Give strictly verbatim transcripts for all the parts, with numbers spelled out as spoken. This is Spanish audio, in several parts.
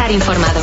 Estar informado.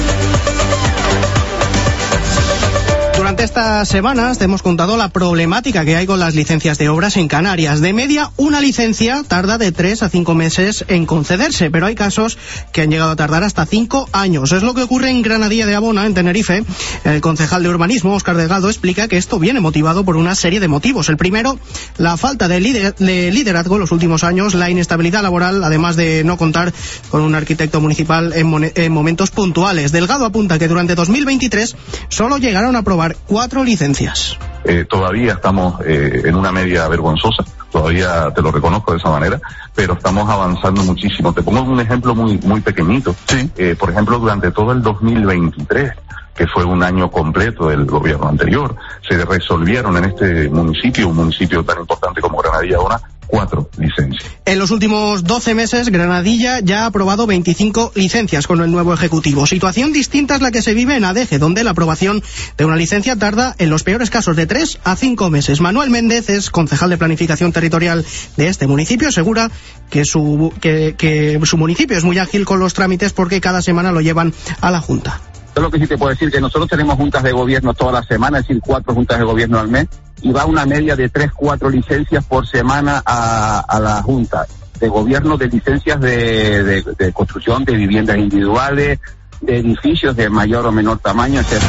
Durante estas semanas te hemos contado la problemática que hay con las licencias de obras en Canarias. De media, una licencia tarda de tres a cinco meses en concederse, pero hay casos que han llegado a tardar hasta cinco años. Es lo que ocurre en Granadilla de Abona, en Tenerife. El concejal de urbanismo, Óscar Delgado, explica que esto viene motivado por una serie de motivos. El primero, la falta de, lider- de liderazgo en los últimos años, la inestabilidad laboral, además de no contar con un arquitecto municipal en, mon- en momentos puntuales. Delgado apunta que durante dos mil veintitrés solo llegaron a aprobar cuatro licencias. Eh, todavía estamos eh, en una media vergonzosa, todavía te lo reconozco de esa manera, pero estamos avanzando muchísimo. Te pongo un ejemplo muy muy pequeñito. Sí. Eh, por ejemplo, durante todo el dos mil veintitrés, que fue un año completo del gobierno anterior, se resolvieron en este municipio, un municipio tan importante como Granadilla ahora, cuatro licencias. En los últimos doce meses, Granadilla ya ha aprobado veinticinco licencias con el nuevo Ejecutivo. Situación distinta es la que se vive en Adeje, donde la aprobación de una licencia tarda, en los peores casos, de tres a cinco meses. Manuel Méndez es concejal de Planificación Territorial de este municipio. Asegura que su, que, que su municipio es muy ágil con los trámites porque cada semana lo llevan a la Junta. Yo lo que sí te puedo decir es que nosotros tenemos juntas de gobierno toda la semana, es decir, cuatro juntas de gobierno al mes, y va una media de tres, cuatro licencias por semana a, a la junta de gobierno, de licencias de, de, de construcción de viviendas individuales, de edificios de mayor o menor tamaño, etcétera.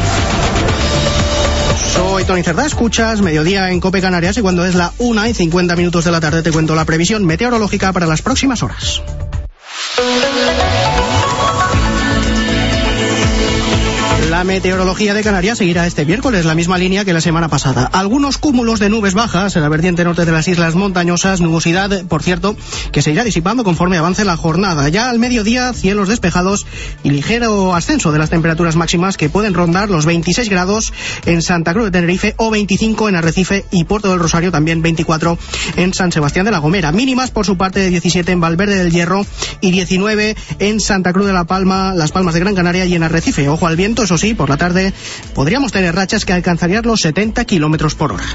Soy Tony Cerdá, escuchas Mediodía en COPE Canarias, y cuando es la una y cincuenta minutos de la tarde te cuento la previsión meteorológica para las próximas horas. La meteorología de Canarias seguirá este miércoles la misma línea que la semana pasada. Algunos cúmulos de nubes bajas en la vertiente norte de las islas montañosas, nubosidad, por cierto, que se irá disipando conforme avance la jornada. Ya al mediodía, cielos despejados y ligero ascenso de las temperaturas máximas que pueden rondar los veintiséis grados en Santa Cruz de Tenerife o veinticinco en Arrecife y Puerto del Rosario, también veinticuatro en San Sebastián de la Gomera. Mínimas por su parte de diecisiete en Valverde del Hierro y diecinueve en Santa Cruz de la Palma, Las Palmas de Gran Canaria y en Arrecife. Ojo al viento, eso sí, por la tarde podríamos tener rachas que alcanzarían los setenta kilómetros por hora.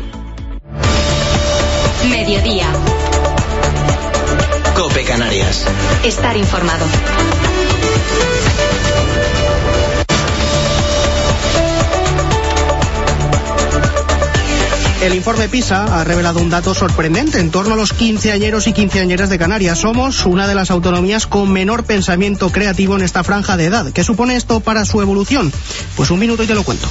Mediodía. COPE Canarias. Estar informado. El informe PISA ha revelado un dato sorprendente en torno a los quinceañeros y quinceañeras de Canarias. Somos una de las autonomías con menor pensamiento creativo en esta franja de edad. ¿Qué supone esto para su evolución? Pues un minuto y te lo cuento.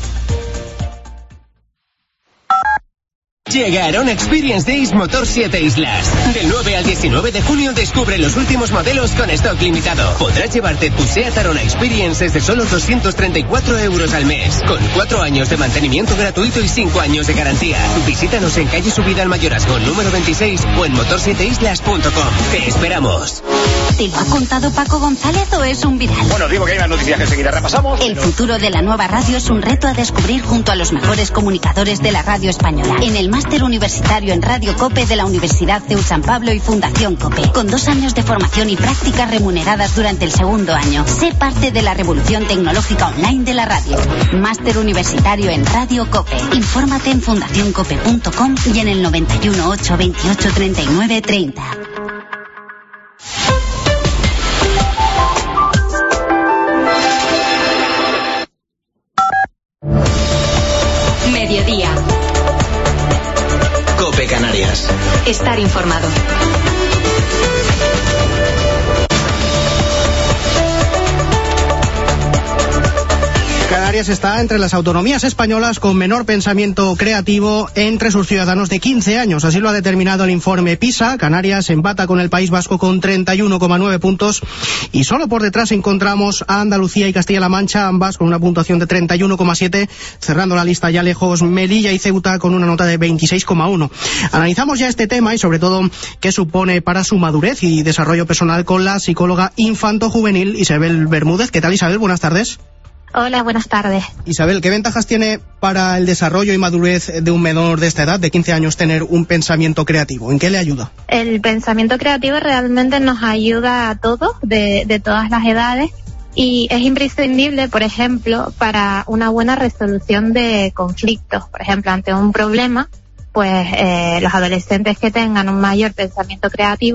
Llegaron Experience Days Motor siete Islas. Del nueve al diecinueve de junio descubre los últimos modelos con stock limitado. Podrás llevarte tu Seat Arona Experience desde solo doscientos treinta y cuatro euros al mes, con cuatro años de mantenimiento gratuito y cinco años de garantía. Visítanos en calle Subida al Mayorazgo número veintiséis o en motor siete islas punto com. Te esperamos. ¿Te lo ha contado Paco González o es un viral? Bueno, digo que hay las noticias que enseguida repasamos. El pero... futuro de la nueva radio es un reto a descubrir junto a los mejores comunicadores de la radio española. En el máster universitario en Radio COPE de la Universidad C E U San Pablo y Fundación COPE, con dos años de formación y prácticas remuneradas durante el segundo año. Sé parte de la revolución tecnológica online de la radio. Máster universitario en Radio COPE. Infórmate en fundación cope punto com y en el noventa y uno, ocho veintiocho, treinta y nueve, treinta. Mediodía. COPE Canarias. Estar informado. Canarias está entre las autonomías españolas con menor pensamiento creativo entre sus ciudadanos de quince años. Así lo ha determinado el informe PISA. Canarias empata con el País Vasco con treinta y uno coma nueve puntos y solo por detrás encontramos a Andalucía y Castilla-La Mancha, ambas con una puntuación de treinta y uno coma siete. Cerrando la lista ya lejos, Melilla y Ceuta con una nota de veintiséis coma uno. Analizamos ya este tema y sobre todo qué supone para su madurez y desarrollo personal con la psicóloga infanto-juvenil Isabel Bermúdez. ¿Qué tal, Isabel? Buenas tardes. Hola, buenas tardes. Isabel, ¿qué ventajas tiene para el desarrollo y madurez de un menor de esta edad, de quince años, tener un pensamiento creativo? ¿En qué le ayuda? El pensamiento creativo realmente nos ayuda a todos, de, de todas las edades, y es imprescindible, por ejemplo, para una buena resolución de conflictos. Por ejemplo, ante un problema, pues eh, los adolescentes que tengan un mayor pensamiento creativo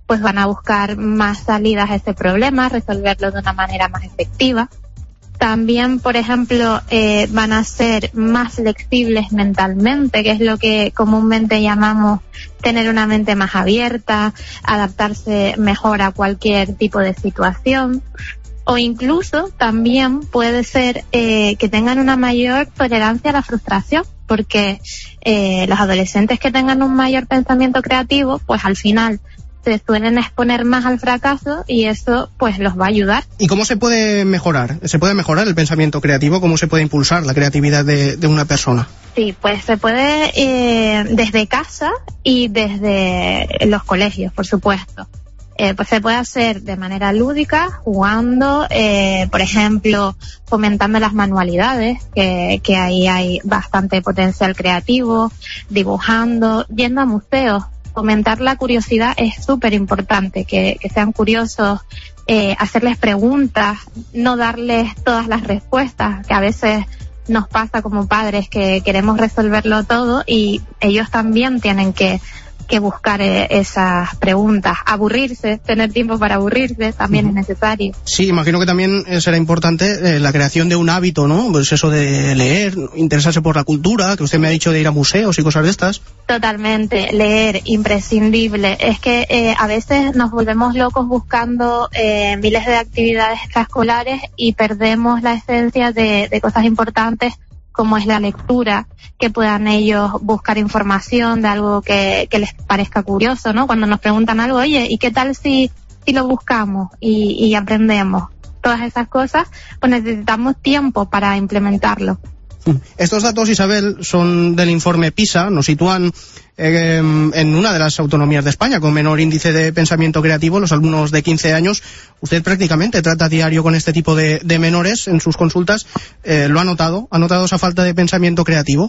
pues van a buscar más salidas a ese problema, resolverlo de una manera más efectiva. También, por ejemplo, eh, van a ser más flexibles mentalmente, que es lo que comúnmente llamamos tener una mente más abierta, adaptarse mejor a cualquier tipo de situación. O incluso también puede ser eh, que tengan una mayor tolerancia a la frustración, porque eh, los adolescentes que tengan un mayor pensamiento creativo, pues al final se suelen exponer más al fracaso y eso pues los va a ayudar. ¿Y cómo se puede mejorar? ¿Se puede mejorar el pensamiento creativo? ¿Cómo se puede impulsar la creatividad de, de una persona? Sí, pues se puede eh, desde casa y desde los colegios, por supuesto. Eh, pues se puede hacer de manera lúdica, jugando, eh, por ejemplo, fomentando las manualidades, que, que ahí hay bastante potencial creativo, dibujando, yendo a museos. Fomentar la curiosidad es súper importante, que, que sean curiosos, eh, hacerles preguntas, no darles todas las respuestas, que a veces nos pasa como padres que queremos resolverlo todo y ellos también tienen que que buscar eh, esas preguntas, aburrirse, tener tiempo para aburrirse también uh-huh. es necesario. Sí, imagino que también eh, será importante eh, la creación de un hábito, ¿no? Pues eso de leer, interesarse por la cultura, que usted me ha dicho de ir a museos y cosas de estas. Totalmente, leer, imprescindible. Es que eh, a veces nos volvemos locos buscando eh, miles de actividades extraescolares y perdemos la esencia de, de cosas importantes como es la lectura, que puedan ellos buscar información de algo que, que les parezca curioso, ¿no? Cuando nos preguntan algo, oye, ¿y qué tal si, si lo buscamos y, y aprendemos? Todas esas cosas, pues necesitamos tiempo para implementarlo. Estos datos, Isabel, son del informe PISA, nos sitúan eh, en una de las autonomías de España con menor índice de pensamiento creativo, los alumnos de quince años. Usted prácticamente trata a diario con este tipo de, de menores en sus consultas. Eh, ¿Lo ha notado? ¿Ha notado esa falta de pensamiento creativo?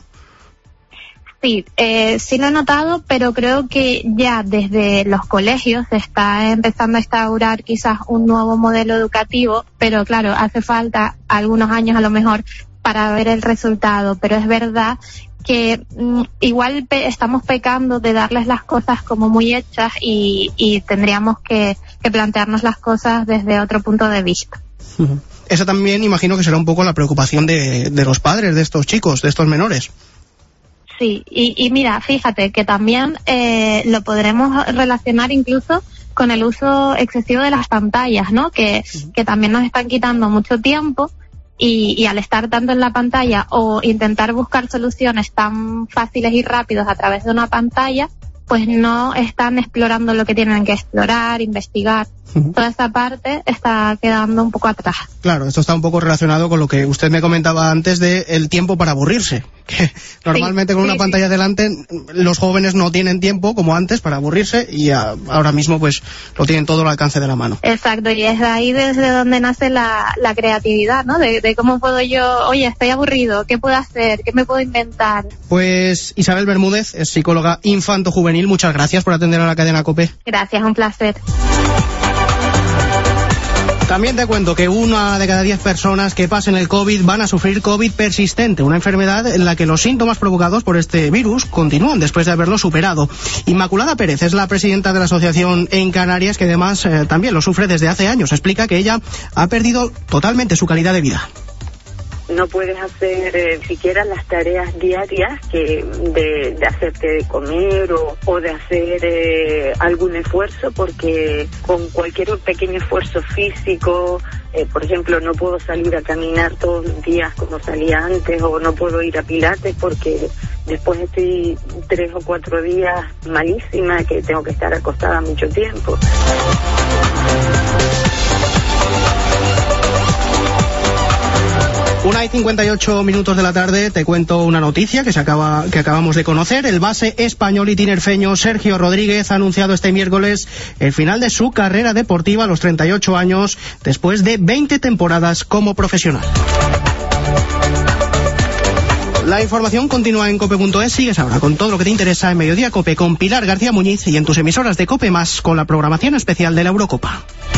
Sí, eh, sí lo he notado, pero creo que ya desde los colegios se está empezando a instaurar quizás un nuevo modelo educativo, pero claro, hace falta algunos años a lo mejor para ver el resultado, pero es verdad que mm, igual pe- estamos pecando de darles las cosas como muy hechas y, y tendríamos que, que plantearnos las cosas desde otro punto de vista. Uh-huh. Esa también imagino que será un poco la preocupación de, de los padres de estos chicos, de estos menores. Sí, y, y mira, fíjate que también eh, lo podremos relacionar incluso con el uso excesivo de las pantallas, ¿no? Que, uh-huh. que también nos están quitando mucho tiempo. Y, y al estar tanto en la pantalla o intentar buscar soluciones tan fáciles y rápidos a través de una pantalla, pues no están explorando lo que tienen que explorar, investigar. Uh-huh. Toda esa parte está quedando un poco atrás. Claro, esto está un poco relacionado con lo que usted me comentaba antes de el tiempo para aburrirse. Que normalmente sí, con una sí, pantalla sí. delante los jóvenes no tienen tiempo como antes para aburrirse y a, ahora mismo pues lo tienen todo al alcance de la mano. Exacto, y es ahí desde donde nace la, la creatividad, ¿no? De, de cómo puedo yo, oye, estoy aburrido, ¿qué puedo hacer? ¿Qué me puedo inventar? Pues Isabel Bermúdez es psicóloga infanto-juvenil. Muchas gracias por atender a la cadena COPE. Gracias, un placer. También te cuento que una de cada diez personas que pasen el COVID van a sufrir COVID persistente, una enfermedad en la que los síntomas provocados por este virus continúan después de haberlo superado. Inmaculada Pérez es la presidenta de la asociación en Canarias, que además eh, también lo sufre desde hace años. Explica que ella ha perdido totalmente su calidad de vida. No puedes hacer eh, siquiera las tareas diarias que de, de hacerte de comer o, o de hacer eh, algún esfuerzo, porque con cualquier pequeño esfuerzo físico, eh, por ejemplo, no puedo salir a caminar todos los días como salía antes, o no puedo ir a pilates porque después estoy tres o cuatro días malísima, que tengo que estar acostada mucho tiempo. Una y cincuenta y ocho minutos de la tarde, te cuento una noticia que se acaba, que acabamos de conocer. El base español y tinerfeño Sergio Rodríguez ha anunciado este miércoles el final de su carrera deportiva a los treinta y ocho años, después de veinte temporadas como profesional. La información continúa en cope punto es. Sigues ahora con todo lo que te interesa en Mediodía Cope con Pilar García Muñiz y en tus emisoras de Cope Más con la programación especial de la Eurocopa.